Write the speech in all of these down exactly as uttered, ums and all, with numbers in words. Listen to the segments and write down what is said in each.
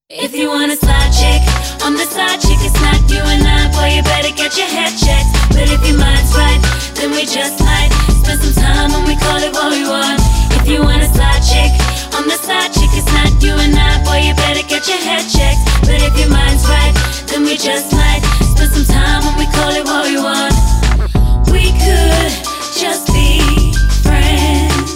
If you want a side chick, I'm the side chick, it's not you and I. Boy, you better get your head checked. But if your mind's right, then we just might spend some time when we call it what we want. If you want a side chick, I'm the side chick, it's not you and I. Boy, you better get your head checked. But if your mind's right, then we just might spend some time when we call it what we want. We could just be friends.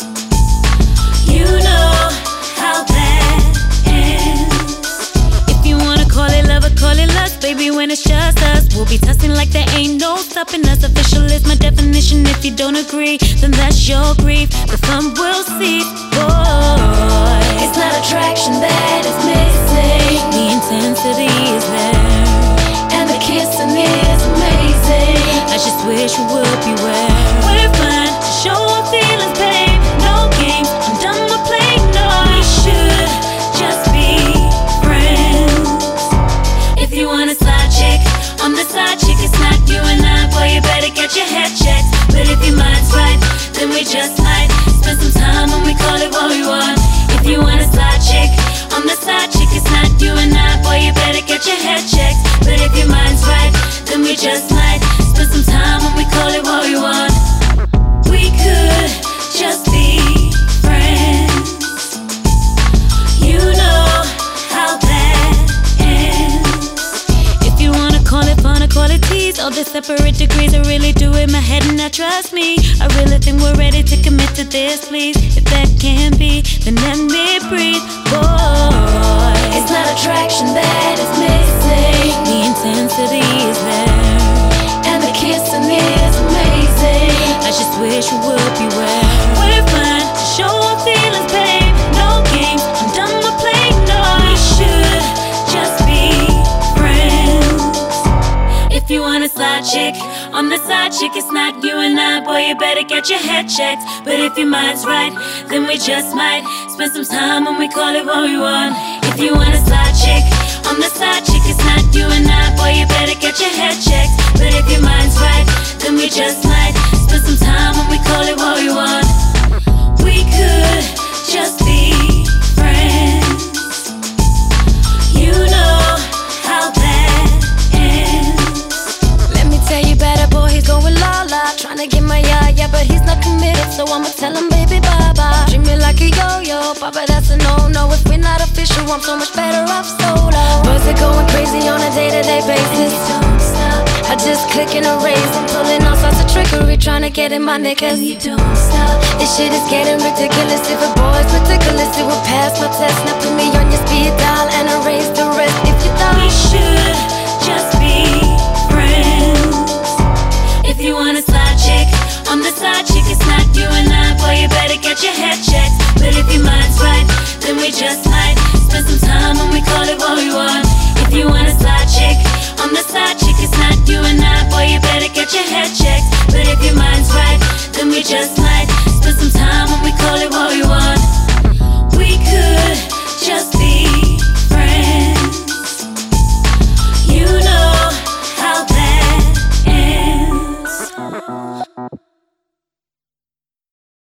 You know how that ends. If you wanna call it love or call it lust, baby, when it's just us, we'll be tussling like there ain't no stopping us. Official is my definition. If you don't agree, then that's your grief. The fun we'll see, boy. It's not attraction that is missing. The intensity is there, and the kissing is amazing. I just wish we would beware. We're fine to show our feelings, babe. No games, I'm done with playing. No, we should just be friends. If you want a side chick, I'm the side chick, it's not you and I. Boy, you better get your head checked. But if your mind's right, then we just might spend some time when we call it what we want. If you want a side chick, I'm the side chick, it's not you and I. Boy, you better get your head checked. But if your mind's right, then we just might spend some time when we call it what we want. We could just be friends. You know how that ends. If you wanna call it fun or call it tease, all the separate degrees I really do in my head, and now trust me, I really think we're ready to commit to this, please. If that can be, then let me breathe, boy. It's not attraction that is missing. The intensity is there, and the kissing is amazing. I just wish we would beware. We're fine to show our feelings, babe. No games, I'm done with playing. No, we should just be friends. If you want a side chick, I'm the side chick, it's not you and I. Boy, you better get your head checked. But if your mind's right, then we just might spend some time when we call it what we want. If you want a side chick, I'm the side chick, it's not you and I. Boy, you better get your head checked. But if your mind's right, then we just might spend some time when we call it what we want. We could just be friends. You know how that ends. Let me tell you better, boy, he's going la-la, trying to get my yeah-yeah, but he's not committed, so I'ma tell him, baby, bye-bye. Treat me like a yo-yo, papa, that's a no-no. If we're not official, I'm so much better off solo. Boys are going crazy on a day-to-day basis. Don't stop. I just click and erase. I'm pulling all sorts of trickery, trying to get in my niggas. You don't stop. This shit is getting ridiculous. If a boy's ridiculous, it will pass my test. Now put me on your speed dial and erase the rest. If you thought we should just be friends. If you want a side chick, I'm the side chick, it's not you and I. Boy, you better get your head checked. But if your mind's right, then we just might spend some time when we call it what we want. If you want a side chick, I'm the side chick, it's not you and I. Boy, you better get your head checked. But if your mind's right, then we just